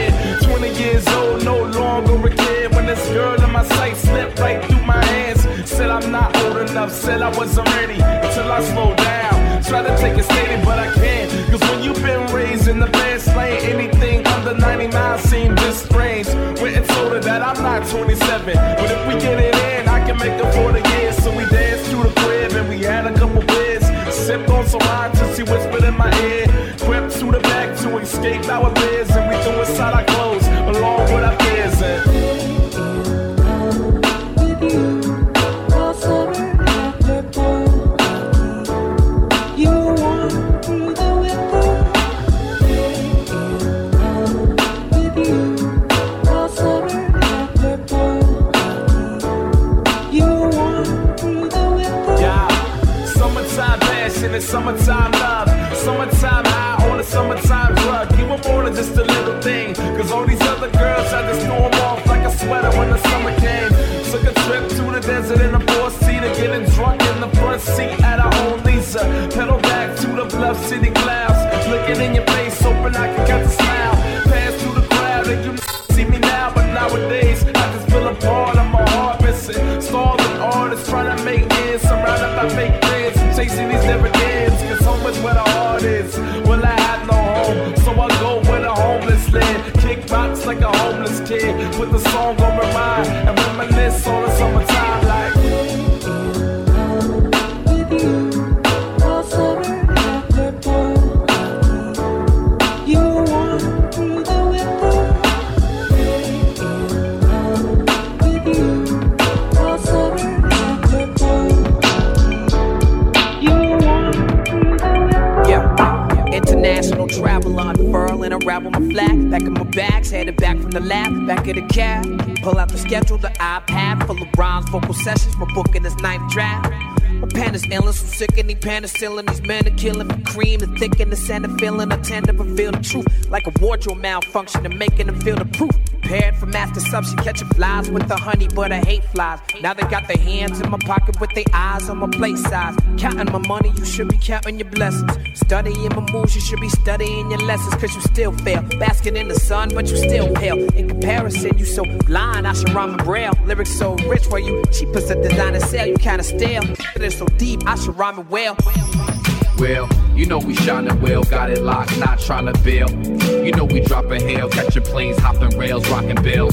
enough, said I wasn't ready until I slowed down. Try to take it steady, but I can't. Cause when you've been raised in the fast lane, anything under ninety-nine seems just strange. Went and told her that I'm not twenty-seven, but if we get it in, I can make it for the years. So we danced through the crib and we had a couple beers. Sipped on some wine till she whispered in my ear. Crept to the back to escape our beds, and we threw aside our clothes along with our fears. And it's summertime love, summertime high on a summertime drug. You were more than just a little thing, cause all these other girls, I just threw them off like a sweater when the summer came. Took a trip to the desert in a four-seater, getting drunk in the front seat at our own Lisa. Pedal back to the bluff city clouds, looking in your face, hoping I can catch a smile. Pass through the crowd and you see me now, but nowadays I just feel a part of my heart missing. Stalling artists trying to make ends, surrounded by fake friends, chasing these never ends. Cause home is where the heart is. Well, I have no home, so I go where the homeless live. Kick rocks like a homeless kid. Put the song on my mind and reminisce on the summertime like. International traveler, unfurl and unravel my flag. Back in my bags, headed back from the lab, back in the cab. Pull out the schedule, the iPad full of rhymes, vocal sessions. My book in this ninth draft. My pen is endless, I'm sick and he penicillin. These men are killing for cream, the thick and the center feeling. I tend to reveal the truth, like a wardrobe malfunction and making them feel the proof. Prepared for mass consumption, catching flies with the honey, but I hate flies. Now they got their hands in my pocket with their eyes on my plate size. Counting my money, you should be counting your blessings. Studying my moves, you should be studying your lessons. Cause you still fail, basking in the sun, but you still pale. In comparison, you so blind, I should rhyme in braille. Lyrics so rich for you, cheap as a designer sale. You kinda stale, it's so deep, I should rhyme it well. Well, you know we shining well, got it locked, not trying to bail. You know we dropping hail, catching planes, hopping rails, rocking bells.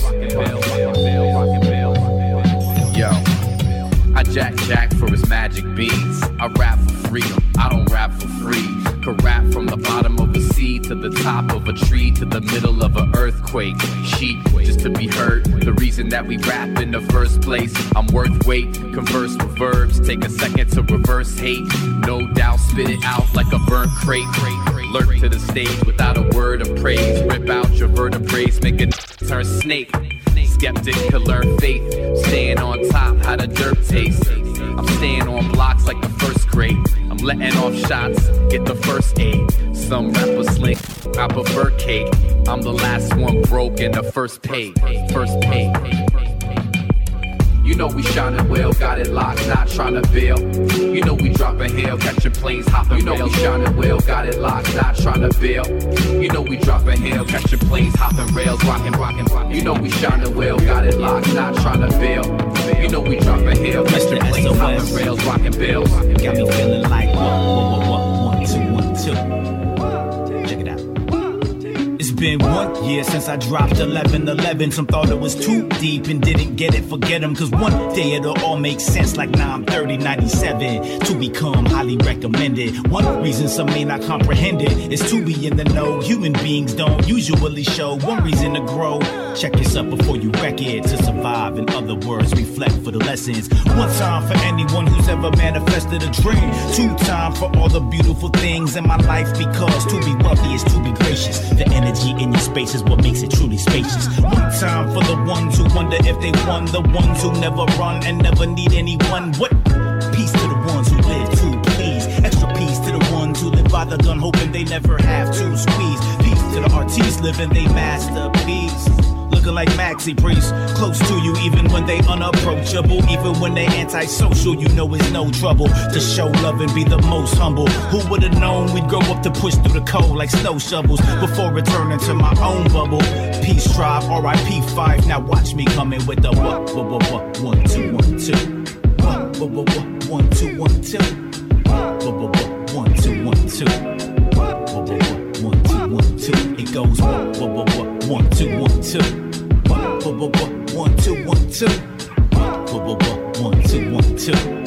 Yo, I jack Jack for his magic beans. I rap for freedom, I don't rap for free. Could rap from the bottom of a sea to the top of a tree to the middle of an earthquake. Sheep, just to be heard. The reason that we rap in the first place. I'm worth weight, converse with verbs. Take a second to reverse hate. No doubt, spit it out like a burnt crate. Lurk to the stage without a word of praise. Rip out your vertebrae, make it turn snake. Skeptic could learn faith. Staying on top, how the dirt tastes. I'm staying on blocks like the first grade. I'm letting off shots, get the first aid. Some rappers slink, I prefer cake. I'm the last one broke and the first paid. First paid. You know we shining well, got it locked, not trying to bail. You know we dropping hail, catching planes, hopping rails. You know we shining well, got it locked, not trying to bail. You know we dropping hail, catching planes, hopping rails, rocking, rocking, rocking. You know we shining well, got it locked, not trying to bail. You know we dropping hail, catching planes, hopping rails, rocking bells. Got me feeling like one, one, one, one, two, one, two. Check it out. It's been one year since I dropped eleven eleven. Some thought it was too deep and didn't get it, forget them. Cause one day it'll all make sense. Like now I'm thirty, ninety-seven. To become highly recommended. One reason some may not comprehend it is to be in the know. Human beings don't usually show one reason to grow. Check yourself before you wreck it. To survive, in other words, reflect for the lessons. One time for anyone who's ever manifested a dream. Two time for all the beautiful things in my life. Because to be wealthy is to be gracious. The energy in your space is what makes it truly spacious. One time for the ones who wonder if they won. The ones who never run and never need anyone. What? Peace to the ones who live to please. Extra peace to the ones who live by the gun, hoping they never have to squeeze. Peace to the artists living they masterpiece. Looking like Maxi Priest, close to you even when they unapproachable. Even when they antisocial, you know it's no trouble to show love and be the most humble. Who would've known we'd grow up to push through the cold like snow shovels before returning to my own bubble. Peace tribe, R I P five. Now watch me coming with the what, what, what, what, one, two, one, two. What, One, two, one, two. One, two, one, two. One, two, one, two. It goes one, one, two, one, two. One, two, one, two. One, two, one, two.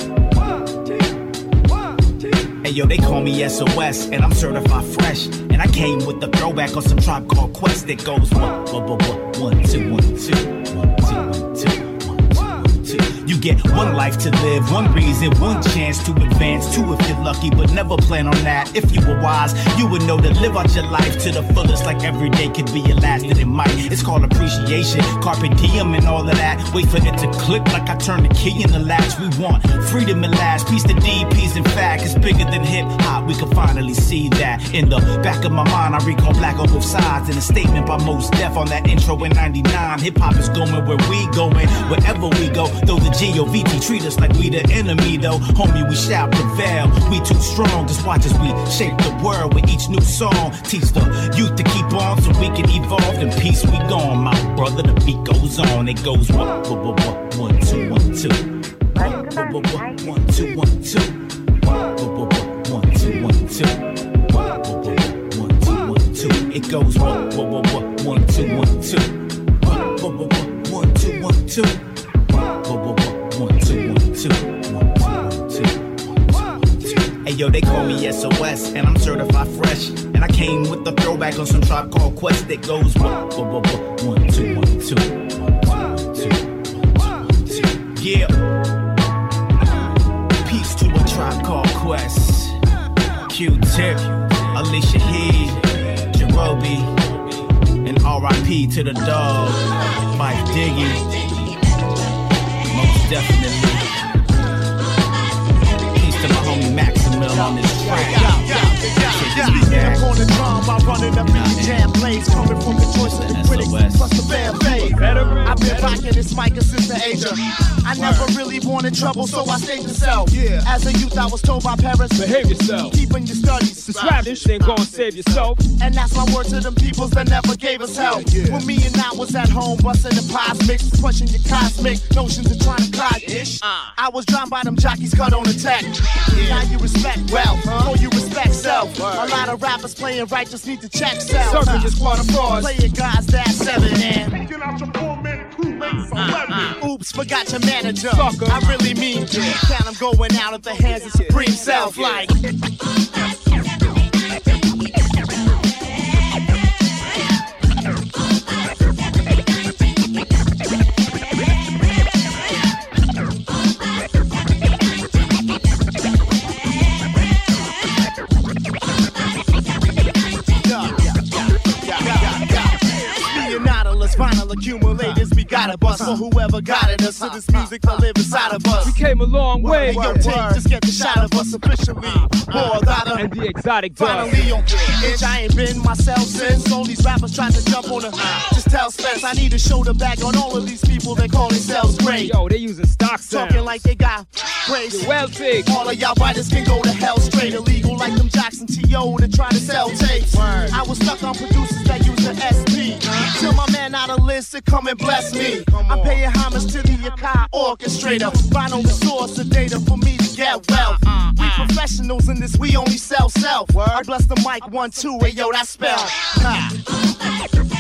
Hey yo, they call me S O S, and I'm certified fresh. And I came with the throwback on some Tribe Called Quest that goes one, one, one, one, two, one, two, one, two, one, two. You get one life to live, one reason, one chance to advance. Two if you're lucky, but never plan on that. If you were wise, you would know to live out your life to the fullest, like every day could be your last, and it might. It's called appreciation, carpe diem and all of that. Wait for it to click like I turn the key in the latch. We want freedom at last, peace to D Ps. In fact, it's bigger than hip hop. We can finally see that. In the back of my mind, I recall black on both sides, and a statement by Mos Def on that intro in ninety-nine. Hip hop is going where we going, wherever we go. Though the G O V T treat us like we the enemy though. Homie, we shall prevail. We too strong. Just watch as we shape the world with each new song. Teach the youth to keep on so we can evolve. In peace we gone, my brother. The beat goes on. It goes one, one, one, one, two, one, two. One, one, two, one, two. One, two, one, two. One, two, one, two. It goes one, one, one, one, two, one, two. One, two, one, two. One, two, one, two, one, two, one, two. Hey yo, they call me S O S, and I'm certified fresh. And I came with the throwback on some Tribe Called Quest that goes one, one, one, two, one, two, one, two, one, two. Yeah. Peace to a Tribe Called Quest. Q-Tip, Alicia Heed, Jerobi, and R I P to the dog, Mike Diggy. Most definitely. Peace to my homie Maximil on this track. Speaking up on the drum, I'm running up in the jam plays, coming from the choice of the critics, plus the fan base. I've been rocking this mic since the age of. I never really wanted trouble, so I stayed to self. As a youth, I was told by parents, behave yourself, keeping your studies. Subscribe this shit, go and save yourself. And that's my word to them peoples that never gave us help. When me and I was at home, busting the pies mix, pushing your cosmic notions and trying to clock ish. I was drowned by them jockeys cut on the tech. Now you respect wealth, or you respect self. A lot of rappers playing right just need to check self. Serving just part of frauds. Playing guys that seven and get out your four-man crew, make some weapons. Oops, forgot your manager. Sucker. I really mean yeah. Count them going out of the hands of supreme self like. Final accumulators, we got a bus for whoever guided us to this music that live inside of us. We came a long way. Hey, yo, take, just get the shot of us officially. More than and the exotic dog. Finally on bitch, I ain't been myself since. All these rappers trying to jump on the. Just tell Spence I need to shoulder back on all of these people that call themselves great. Yo, they using stock sounds. Talking like they got grace. Wealthy. All of y'all writers can go to hell straight. Illegal like them Jackson T O to try to sell tapes. Word. I was stuck on producers that use the S P. Till my man out of list to come and bless me. I'm paying homage to the Akai orchestrator. Vinyl the source of data for me to get wealth. We professionals in this, we only sell self. I bless the mic one, two, hey yo, that spell. Ha.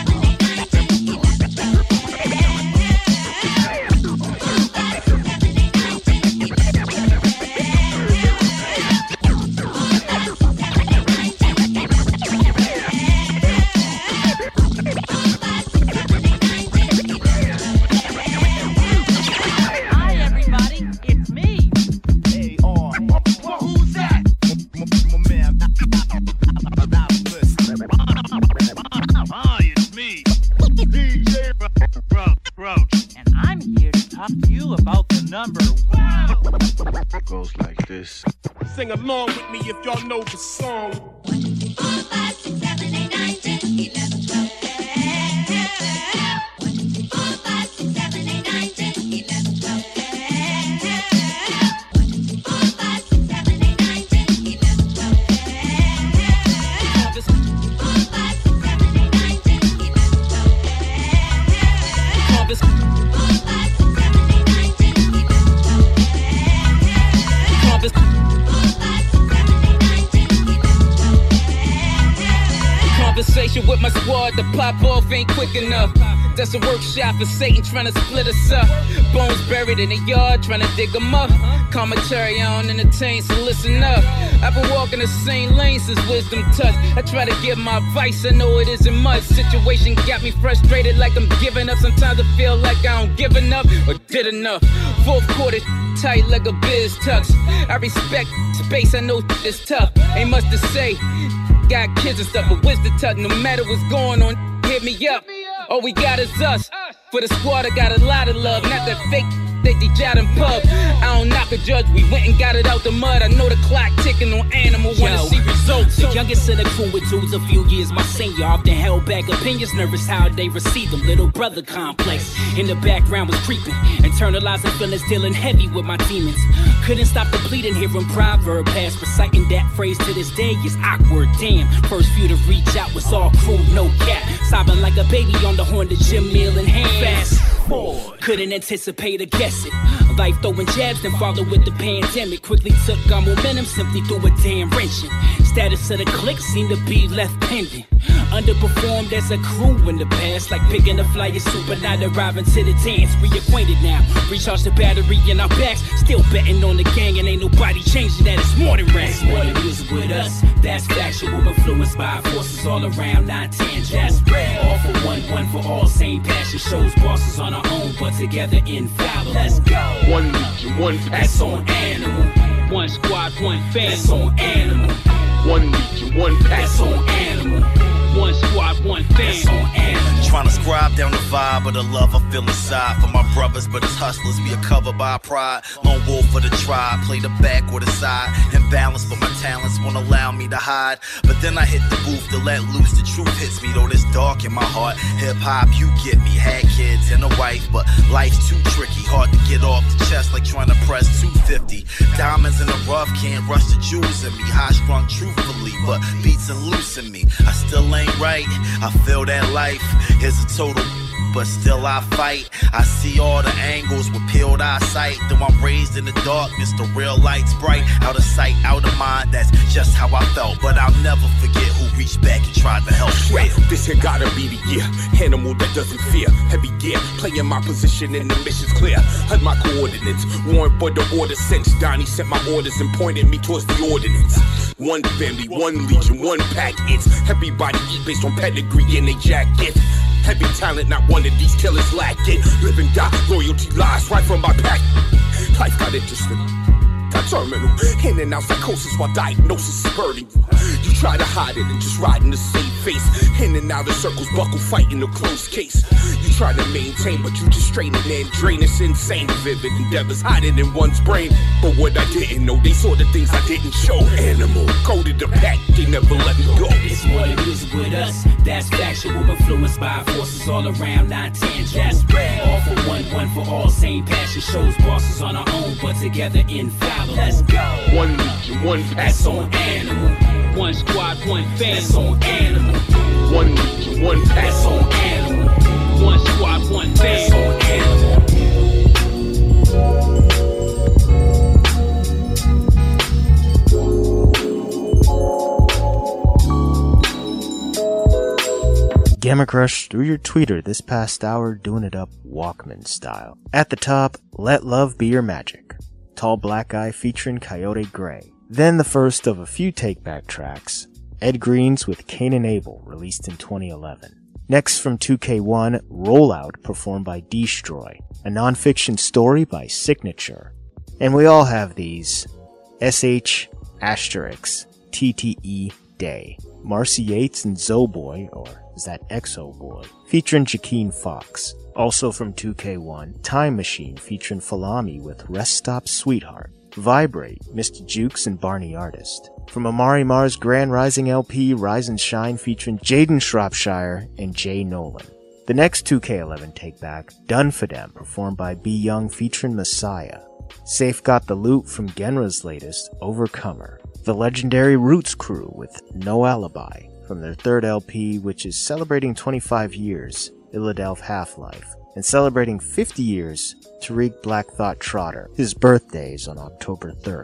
Number one. It goes like this. Sing along with me if y'all know the song. One, four, five, six, seven, eight, nine, ten, eleven, twelve. One, four, five, six, seven, eight, nine, ten, eleven, twelve. One, four, five, six, seven, eight, nine, ten, eleven, twelve. Four, five, six, seven, eight, nine, ten, eleven, twelve. Convers- Conversation with my squad, the pop off ain't quick enough. That's a workshop for Satan trying to split us up. Bones buried in the yard trying to dig them up. Commentary I don't entertain, so listen up. I've been walking the same lane since wisdom touch. I try to give my advice, I know it isn't much. Situation got me frustrated like I'm giving up. Sometimes I feel like I don't give enough or did enough. Fourth quarter tight like a biz tux. I respect space, I know it's tough. Ain't much to say. Got kids and stuff, but wisdom touch. No matter what's going on, hit me up. All we got is us. For the squad, I got a lot of love. Not that fake they jot in pub. I don't knock a judge, we went and got it out the mud. I know the clock ticking on animal, wanna Yo, see results. The youngest in the crew with dudes a few years my senior. Often held back opinions, nervous how they receive them. Little brother complex in the background was creeping. Internalizing feelings, dealing heavy with my demons. Couldn't stop the bleeding, hearing proverb past. Reciting that phrase to this day is awkward. Damn, first few to reach out was all crew, no cap. Sobbing like a baby on the horn, the gym meal in hand. Fast forward, couldn't anticipate or guess it. Life throwing jabs, then followed with the pandemic. Quickly took our momentum, simply threw a damn wrenching. Status of the clique seemed to be left pending. Underperformed as a crew in the past, like picking a flyer super, not arriving to the dance. Reacquainted now, recharge the battery in our backs. Still betting on the gang and ain't nobody changing that. It's more than rest. More than music with us, that's factual. Influenced by forces all around, nine ten just all for one, one for all. Same passion, shows bosses on our own, but together infallible. Let's go. One legion, one pack. That's on animal. One squad, one fan. That's on animal. One legion, one pack. That's on animal. One squad, one fan. That's on animal. Trying to scribe down the vibe of the love I feel inside for my brothers, but as hustlers we are covered by pride. Lone wolf for the tribe, play the back or the side. Imbalanced, but my talents won't allow me to hide. But then I hit the booth to let loose. The truth hits me, though there's dark in my heart. Hip hop, you get me. Had kids and a wife, but life's too tricky. Hard to get off the chest like trying to press two fifty. Diamonds in the rough can't rush the jewels in me. High strung truthfully, but beats and loose in me. I still ain't right. I feel that life is a total, but still I fight. I see all the angles with peeled eyesight. Though I'm raised in the darkness, the real light's bright. Out of sight, out of mind, that's just how I felt. But I'll never forget who reached back and tried to help. Yeah, this here gotta be the year. Animal that doesn't fear. Heavy gear, playing my position and the mission's clear. Had my coordinates, warrant for the order since Donnie sent my orders and pointed me towards the ordinance. One family, one legion, one pack. It's everybody eat based on pedigree and they jacket. Heavy talent, not one of these killers lack it. Live and die, loyalty lies right from my pack. Life got interesting, got terminal. In and out psychosis while diagnosis is burning you. You try to hide it and just ride in the same face. In and out of circles, buckle fighting a close case. You try to maintain, but you just strain it and drain. It's insane, vivid endeavors hiding in one's brain. But what I didn't know, they saw the things I didn't show. Animal, coded the pack, they never let me go. It's more than music with us, that's factual. Influenced by forces all around, nine ten just all for one, one for all. Same passion, shows bosses on our own, but together infallible. Let's go. One legion, one pack. That's on animal. One squad, one fan. That's on animal. One legion, one pack. That's on animal. One squad, one fan. That's on animal. Gamma Crush through your tweeter this past hour, doing it up Walkman style. At the top, Let Love Be Your Magic. Tall Black Guy featuring Coyote Gray. Then the first of a few take-back tracks, Ed Green's with Cain and Abel, released in twenty eleven. Next from two K one, Rollout, performed by Destroy, a non-fiction story by Signature. And we all have these, S H asterisk T T E Day, Marcy Yates and Zoboy, or is that Exo Boy, featuring Jakeem Fox. Also from two K one, Time Machine featuring Falami with Rest Stop Sweetheart. Vibrate, Mister Jukes and Barney Artist. From Amari Mar's Grand Rising L P, Rise and Shine featuring Jaden Shropshire and Jay Nolan. The next two K eleven take-back, Done For Them, performed by B Young featuring Messiah. Safe Got the Loot from Genra's latest, Overcomer. The legendary Roots Crew with No Alibi, from their third L P, which is celebrating twenty-five years, Illadelph Half-Life, and celebrating fifty years, Tariq Black Thought Trotter. His birthday is on October third.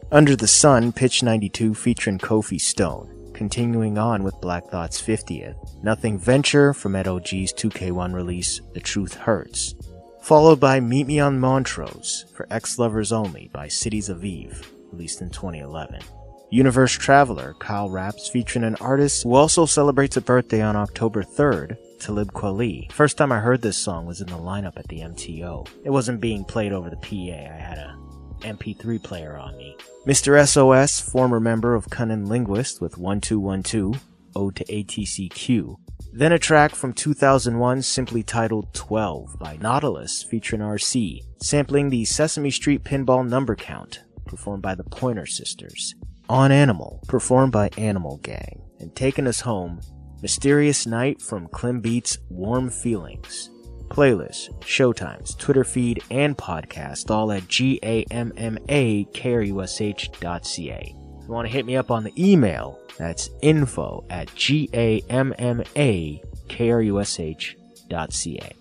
Under the Sun, Pitch ninety-two featuring Kofi Stone. Continuing on with Black Thought's fiftieth, Nothing Venture from Ed O G's two K one release, The Truth Hurts. Followed by Meet Me on Montrose for Ex-Lovers Only by Cities of Eve, released in twenty eleven. Universe Traveler, Kyle Raps featuring an artist who also celebrates a birthday on October third, Talib Kweli. First time I heard this song was in the lineup at the M T O. It wasn't being played over the P A, I had a M P three player on me. Mister S O S, former member of Cunning Linguist with one two one two, Ode to A T C Q. Then a track from two thousand one simply titled twelve by Nautilus featuring R C, sampling the Sesame Street Pinball Number Count, performed by the Pointer Sisters. On Animal, performed by Animal Gang. And taking us home, Mysterious Night from Clem Beats' Warm Feelings. Playlist, showtimes, Twitter feed, and podcast all at gamma-k-r-u-s-h dot c a. If you want to hit me up on the email, that's info at gamma-k-r-u-s-h dot c a.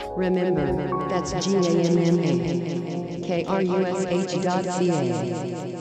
Remember, that's G A M M A K R U S H dot C A.